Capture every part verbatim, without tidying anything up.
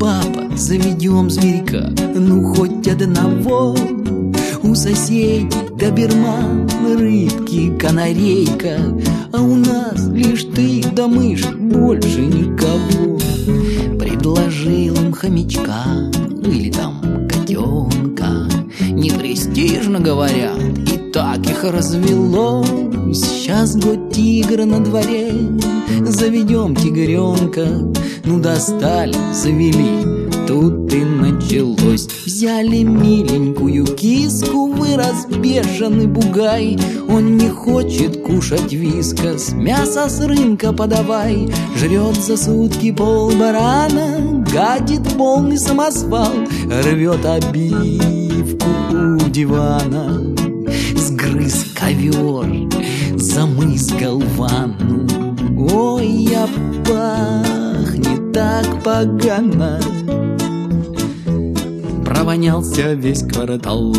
папа, заведем зверька, ну хоть одного. У соседей доберман, рыбки, канарейка, а у нас лишь ты да мышь, больше никого. Предложил им хомячка или там котенка, не престижно говорят, и так их развелось. Сейчас год тигра на дворе, заведем тигренка. Ну достали, завели, тут и началось. Взяли миленькую киску, вырос бешеный бугай. Он не хочет кушать вискас, мясо с рынка подавай. Жрет за сутки пол барана, гадит полный самосвал, рвет обивку у дивана. Сгрыз ковер, замыскал ванну. Ой, я пахнет так погано. Провонялся весь квартал,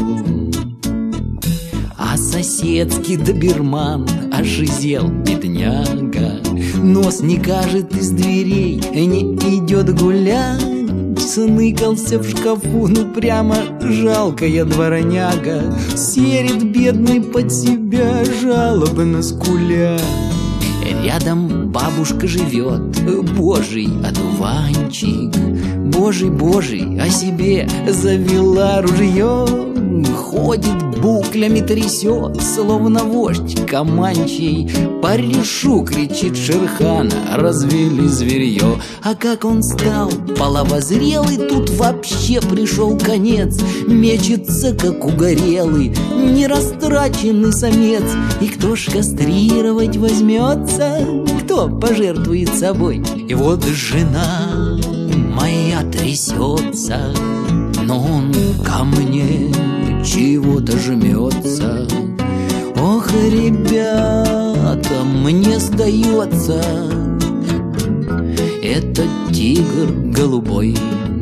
а соседский доберман ожизел, бедняга. Нос не кажет из дверей, не идет гулять. Сныкался в шкафу, ну прямо жалкая дворняга. Серит бедный под себя, жалобно скуля. Рядом бабушка живет, божий одуванчик. Божий, божий, о себе завела ружье. Ходит, буклями трясет, словно вождь Команчей. Порешу, кричит Шерхана, развели зверье. А как он стал половозрелый, тут вообще пришел конец. Мечется, как угорелый, нерастраченный самец. И кто ж кастрировать возьмется, кто пожертвует собой? И вот жена моя трясется, но он ко мне чего-то жмется. Ох, ребята, мне сдается, этот тигр голубой.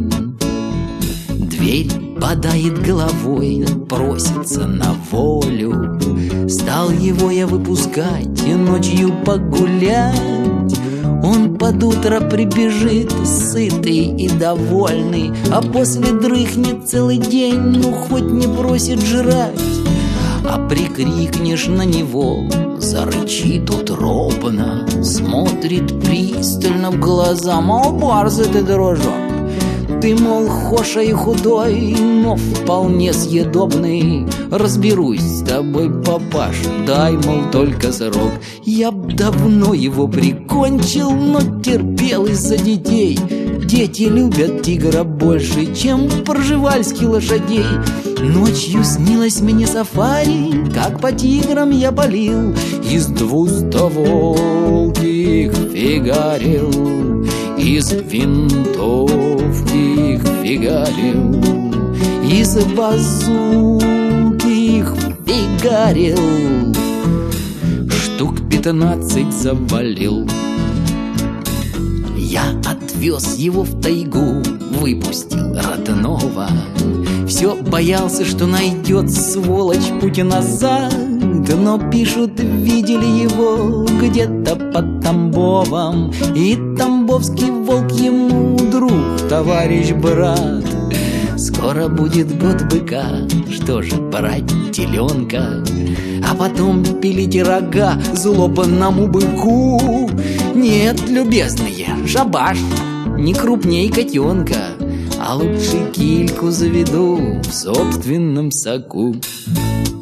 Дверь бодает головой, просится на волю. Стал его я выпускать и ночью погулять. Он под утро прибежит, сытый и довольный, а после дрыхнет целый день, ну хоть не просит жрать. А прикрикнешь на него, зарычит утробно, смотрит пристально в глаза, мол, борзый ты, дружок. Ты, мол, хоша и худой, но вполне съедобный. Разберусь с тобой, папаш, дай, мол, только срок. Я б давно его прикончил, но терпел из-за детей. Дети любят тигра больше, чем пржевальских лошадей. Ночью снилось мне сафари, как по тиграм я палил, из двустволки их фигарил, из винтовки их фигарил, из базуки их фигарил, штук пятнадцать завалил. Я отвез его в тайгу, выпустил родного. Все боялся, что найдет сволочь путь назад. Но пишут, видели его где-то под Тамбовом. И тамбовский волк ему друг, товарищ, брат. Скоро будет год быка, что же, брать теленка, а потом пилить рога злобному быку. Нет, любезные, шабаш, не крупней котенка, а лучше кильку заведу в собственном соку.